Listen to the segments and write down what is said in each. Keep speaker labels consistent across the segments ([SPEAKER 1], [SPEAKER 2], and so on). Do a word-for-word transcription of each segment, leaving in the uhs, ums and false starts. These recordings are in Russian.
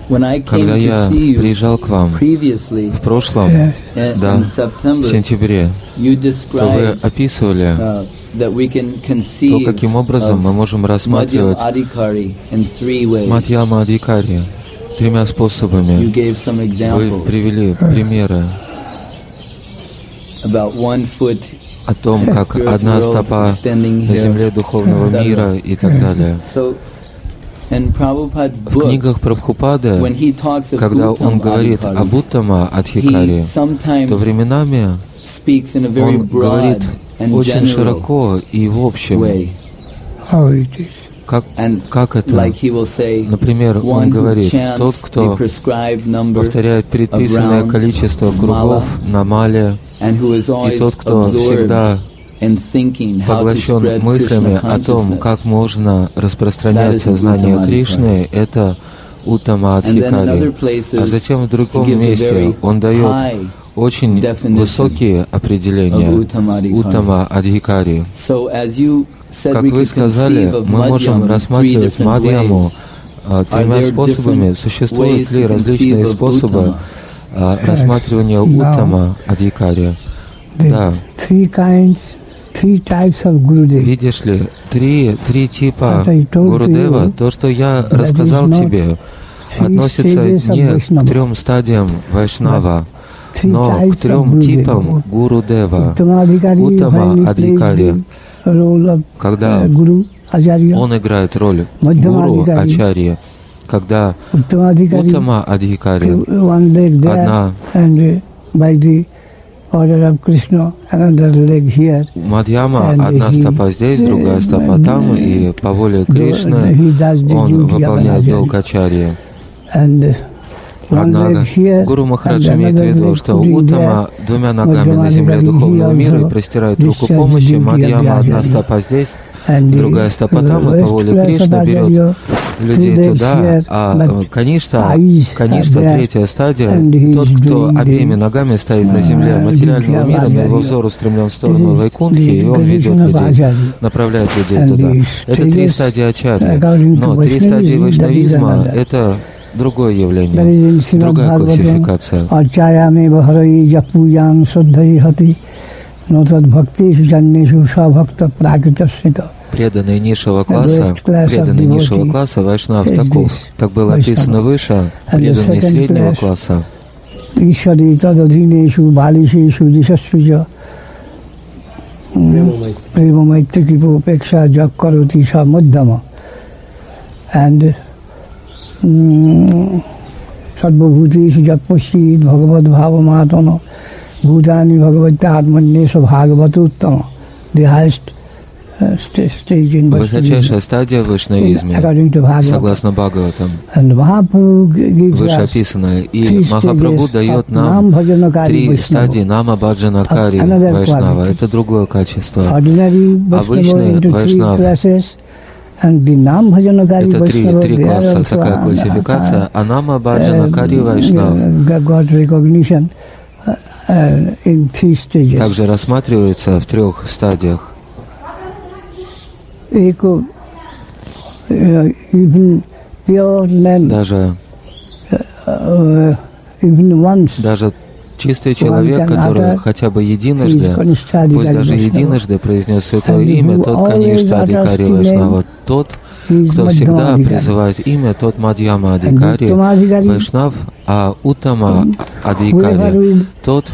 [SPEAKER 1] Когда я приезжал к вам в прошлом, да, в сентябре, то вы описывали то, каким образом мы можем рассматривать Мадьяма Адхикари тремя способами. Вы привели примеры о том, как одна стопа на земле духовного мира и так далее. В книгах Прабхупады, когда он говорит об Уттама Адхикари, то временами он говорит очень широко и в общем. Как, как это? Например, он говорит, тот, кто повторяет предписанное количество кругов на мале, и тот, кто всегда поглощен мыслями о том, как можно распространять сознание Кришны, это Уттама Адхикари. А затем в другом месте он дает очень высокие определения Уттама Адхикари. Как вы сказали, мы можем рассматривать Мадьяму тремя способами. Существуют ли различные способы рассматривания Уттама Адхикари? Да. Видишь ли, три, три типа Гурудева, то, что я рассказал тебе, относится не к трем стадиям Вайшнава, но к трем типам Гурудева. Уттама Адхикари, когда он играет роль гуру Ачарьи, когда Уттама Адхикари, одна Мадьяма, одна стопа здесь, другая стопа там, и по воле Кришны он выполняет долг Ачарьи. Однако Гуру Махарадж имеет в виду, что Уттама двумя ногами на земле духовного мира и простирает руку помощи, Мадьяма одна стопа здесь, другая стопа там, и по воле Кришны берет людей туда, а Каништа, Каништа, третья стадия, тот, кто обеими ногами стоит на земле материального мира, но его взор устремлен в сторону Вайкунтхи, и он ведет людей, направляет людей туда. Это три стадии Ачарьи, но три стадии вайшнавизма — это другое явление, другая классификация. Преданные низшего класса, преданные низшего класса, вайшнав таков, как было описано выше, преданные среднего класса. And Sarvabhuteshu Japashid Bhagavad Bhavamatana Bhutani Bhagavata Atmanesha Bhagavatuttama, the highest uh, stage in Vaishnavism. Высочайшая стадия в вайшнавизме, согласно Бхагаватам, вышеописанная. И Махапрабху дает нам три стадии Нама Баджана Кари Вайшнава. Это другое качество. Обычный Вайшнав — это три, три класса, такая классификация. А Нама Баджана Кари Вайшнав также рассматривается в трех стадиях. Даже, даже чистый человек, который хотя бы единожды, пусть даже единожды произнес святое имя, тот, конечно, Адхикари Вайшнава. Тот, кто всегда призывает имя, тот Мадьяма Адхикари Вайшнав, а Уттама Адхикари, тот,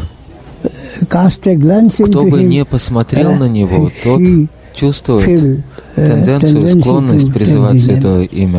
[SPEAKER 1] кто бы не посмотрел на него, тот чувствует тенденцию, склонность призывать святое имя.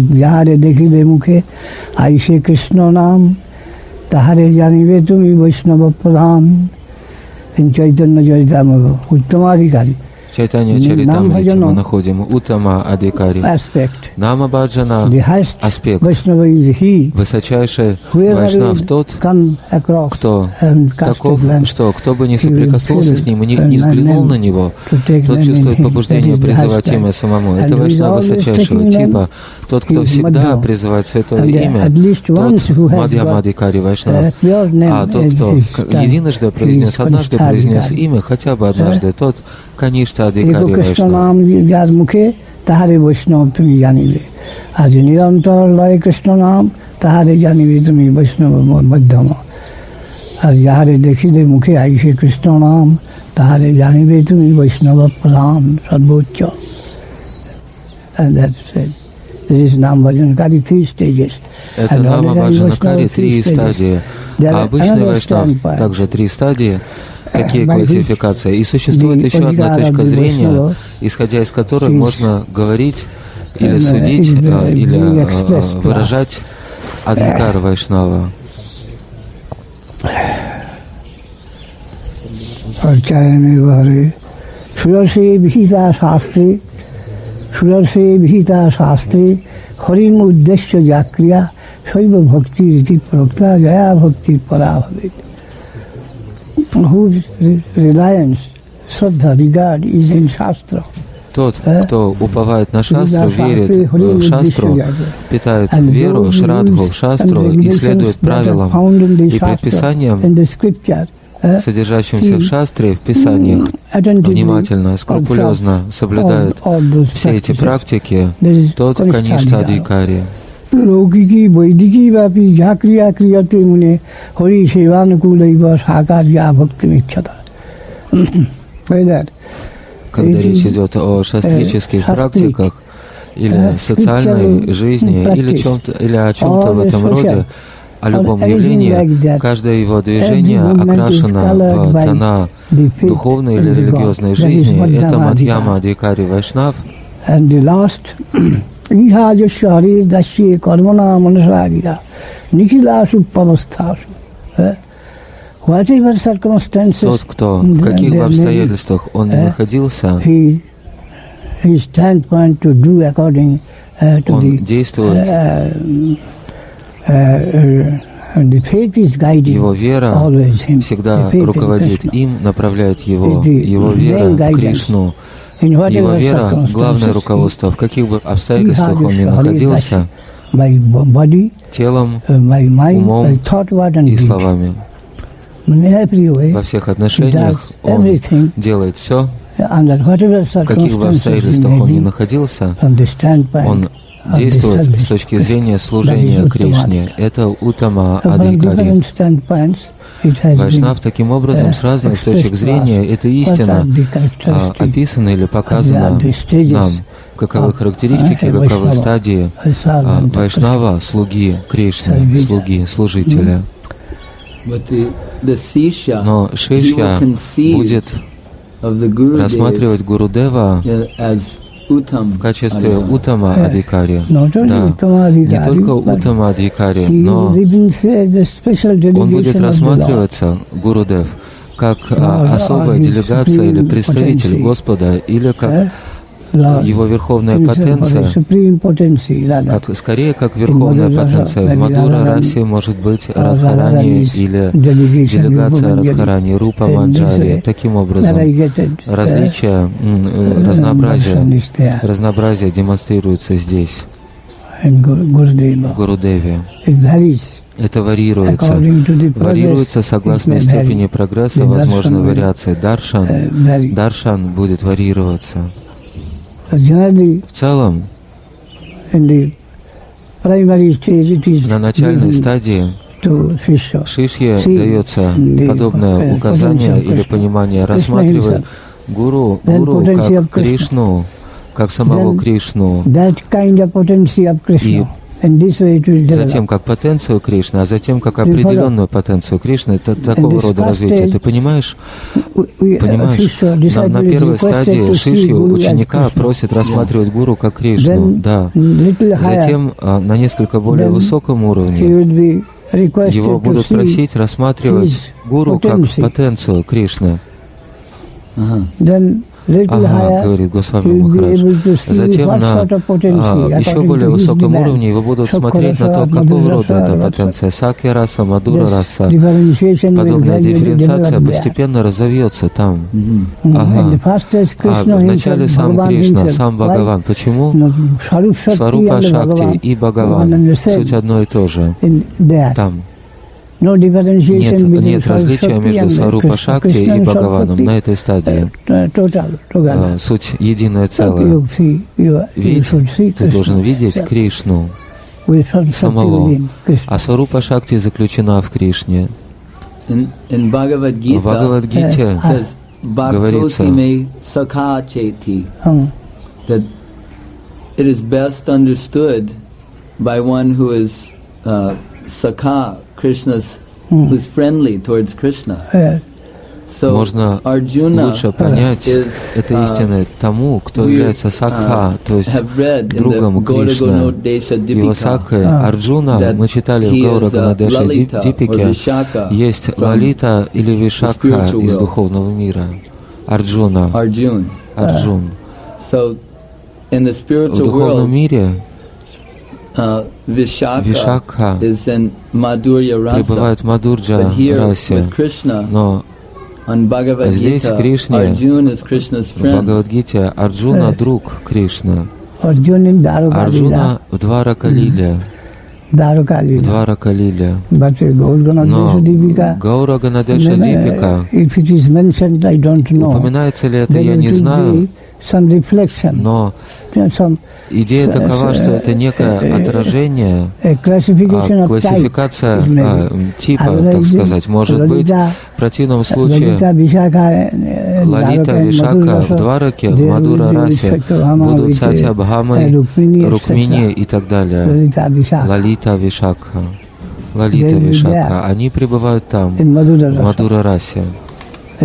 [SPEAKER 1] Tahare janive tumi Vaishnava Pradhan in Chaitanya Charitamrita, Uttama Adhikari. В Чайтанья Чаритамрите мы находим Уттама Адхикари. Нама Баджана — аспект. Высочайший Вайшнав тот, кто таков, что кто бы ни соприкоснулся с ним и не, не взглянул на него, тот чувствует побуждение призывать имя самому. Это Вайшнав высочайшего типа. Тот, кто всегда призывает святое имя, тот Мадьяма Адхикари Вайшнав. А тот, кто единожды произнес, однажды произнес имя, хотя бы однажды, тот Каништа Адхикари Вайшнав. তাহারে জানিবে তুমি বৈষ্ণব মধ্যম। আর যাহারে দেখিলে মুখে আইসে কৃষ্ণ নাম, তাহারে জানিবে তুমি বৈষ্ণব প্রধান সর্বোচ্চ। And that's it. This is Nam Bhajanakari, three stages.
[SPEAKER 2] Это Нама Бхаджанакари, три стадии. А обычный вайшнав также три стадии. Какие классификации? И существует еще одна точка зрения, исходя из которой можно говорить или судить, или выражать адхикар вайшнава.
[SPEAKER 1] সুরসে বিহিতা শাস্ত্রে হরিম উদ্দেশ্য যা ক্রিয়া শৈব ভক্তি রীতি প্রক্তা জয়া ভক্তির পরা হবে। Whose reliance, Shraddha, regard is in Shastra.
[SPEAKER 2] Тот, кто уповает на шастру, верит в шастру, питает веру, шрадху в шастру и следует правилам и предписаниям, содержащимся в шастре, в писаниях, внимательно, скрупулезно соблюдает все эти практики, тот каништа адхикари.
[SPEAKER 1] লৌকিকী বৈদিকী ব্যাপী যা ক্রিয়া ক্রিয়াতে মনে হরি সেবানুকূলৈব সাকার্যা ভক্তিমিচ্ছতা।
[SPEAKER 2] Когда речь идет о шастрических практиках или социальной жизни, или, чем-то, или о чем-то в этом роде, о любом явлении, каждое его движение окрашено в тона духовной или религиозной жизни. Это Мадьяма Адхикари Вайшнав. ইহাযস্য হরির দাস্যে কর্মণা মনসাগিরা নিখিলাসু পবস্থাসু। Тот, кто в каких бы обстоятельствах он ни находился, он действует, его вера всегда руководит им, направляет его, его вера в Кришну. Его вера — главное руководство, в каких бы обстоятельствах он ни находился, телом, умом и словами. Во всех отношениях он делает все, в каких бы обстоятельствах он ни находился, он действует с точки зрения служения Кришне. Это Уттама Адхикари. Вайшнав таким образом с разных точек зрения, эта истина а, описана или показана нам, каковы характеристики, каковы стадии а, Вайшнава, слуги Кришны, слуги, служителя. Но Шишья будет рассматривать Гурудева в качестве Уттама Адхикари. Да, не только Уттама Адхикари, но он будет рассматриваться, Гурудев, как а, особая делегация или представитель Господа, или как его верховная потенция, как, скорее как верховная потенция. В Мадура расе может быть Радхарани или делегация Радхарани, Рупа Манджари. Таким образом, различия, разнообразие, разнообразие демонстрируется здесь, в Гурудеве. Это варьируется. Варьируется согласно степени прогресса, возможной вариации. Даршан, даршан будет варьироваться. В целом, на начальной стадии Шишье дается подобное указание или понимание, рассматривая гуру, гуру как Кришну, как самого Кришну, и затем как потенцию Кришны, а затем как определенную потенцию Кришны. Это такого рода развитие. Ты понимаешь? Понимаешь? На, на первой стадии Шишью ученика просит рассматривать гуру как Кришну. Да. Затем на несколько более высоком уровне его будут просить рассматривать гуру как потенцию Кришны. Ага, говорит Госвами Махарадж. Затем на а, еще более высоком уровне его будут смотреть на то, какого рода эта потенция. Сакья раса, Мадура раса. Подобная дифференциация постепенно разовьется там. Ага. А вначале сам Кришна, сам Бхагаван. Почему? Сварупа Шакти и Бхагаван. Суть одно и то же. Там. Нет, нет различия между Сварупа Шакти и Бхагаваном на этой стадии. А, суть единое целое. Ведь ты должен видеть Кришну. самого. А Сварупа Шакти заключена в Кришне.
[SPEAKER 3] In, in Bhagavad Gita,
[SPEAKER 2] в Бхагавад-гите
[SPEAKER 3] says,
[SPEAKER 2] говорится,
[SPEAKER 3] that it is best understood by one who is uh, Sakha, Krishna's, mm. who is friendly towards Krishna.
[SPEAKER 2] Yeah. So Можно
[SPEAKER 3] Arjuna
[SPEAKER 2] лучше понять
[SPEAKER 3] is,
[SPEAKER 2] это
[SPEAKER 3] uh,
[SPEAKER 2] истины тому, кто является Сакха,
[SPEAKER 3] uh,
[SPEAKER 2] то есть другом Кришны. Его Сакхой Арджуна, мы читали в Гаура-Ганадеша Дипике, есть Лалита или Вишакха из духовного мира. Арджуна.
[SPEAKER 3] Арджун.
[SPEAKER 2] Арджун.
[SPEAKER 3] So, in the
[SPEAKER 2] в
[SPEAKER 3] spiritual
[SPEAKER 2] духовном
[SPEAKER 3] world,
[SPEAKER 2] мире
[SPEAKER 3] uh, Vishakha,
[SPEAKER 2] Вишакха
[SPEAKER 3] пребывает
[SPEAKER 2] в Мадурджа расе, но здесь в Кришне, в Бхагавад-гите, Арджуна — друг Кришны. Арджуна в Дваракалиле. В Дваракалиле. Но Гаура-Ганадеша Дипика, упоминается ли это, я не знаю, но идея такова, что это некое отражение, а, классификация а, типа, так сказать. Может быть, в противном случае Лалита, Вишака в Двараке, в Мадура-расе будут Сатья Бхамой, Рукмини и так далее. Лалита, Вишака. Лалита, Вишака. Они пребывают там, в Мадура-расе. В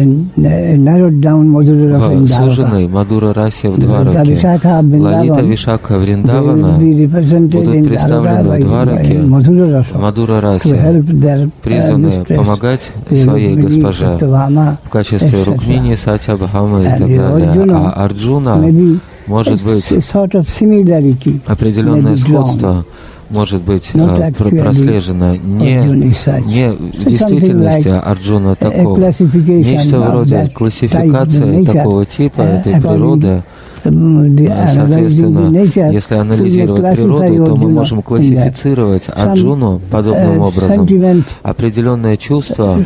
[SPEAKER 2] суженной Мадура-расе в Двараке. Лалита, Вишака, Вриндавана будут представлены в Двараке, в Мадура-расе, призванные помогать своей госпоже в качестве Рукмини, Сатья Бхамы и так далее. А Арджуна, может быть, определенное сходство может быть а, прослежено не, не в действительности Арджуна таков, нечто вроде классификации такого типа этой природы. Соответственно, если анализировать природу, то мы можем классифицировать Арджуну подобным образом. Определенное чувство,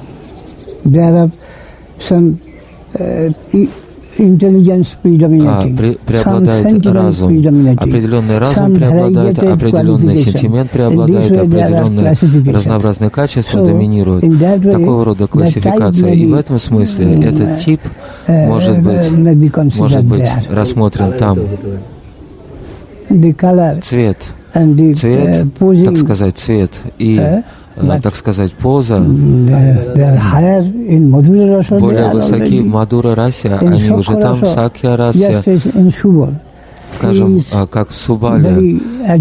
[SPEAKER 2] а, пре преобладает разум, определенный разум преобладает, определенный сентимент преобладает, определенные разнообразные качества доминируют. Такого рода классификация. И в этом смысле этот тип может быть, может быть рассмотрен там. Цвет, цвет, так сказать, цвет и так сказать, поза более высоки в Мадура-расе, они уже там в Сакья-расе, скажем, как в Субале.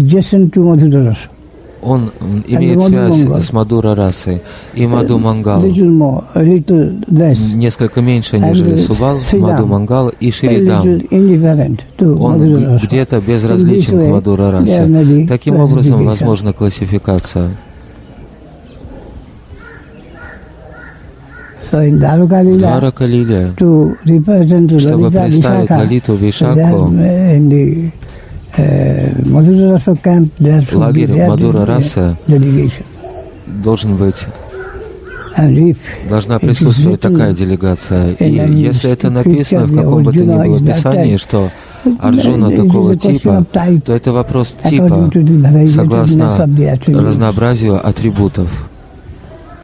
[SPEAKER 2] Он имеет связь с Мадура-расой и Маду-Мангал. Несколько меньше, нежели Субал, Маду-Мангал и Шридам. Он где-то безразличен к Мадура-расе. Таким образом, возможна классификация. В Дваракалиле, чтобы представить Лалиту Вишаку, в лагере Мадура-раса должен быть, должна присутствовать такая делегация. И если это написано в каком бы то ни было писании, что Арджуна такого типа, то это вопрос типа, согласно разнообразию атрибутов.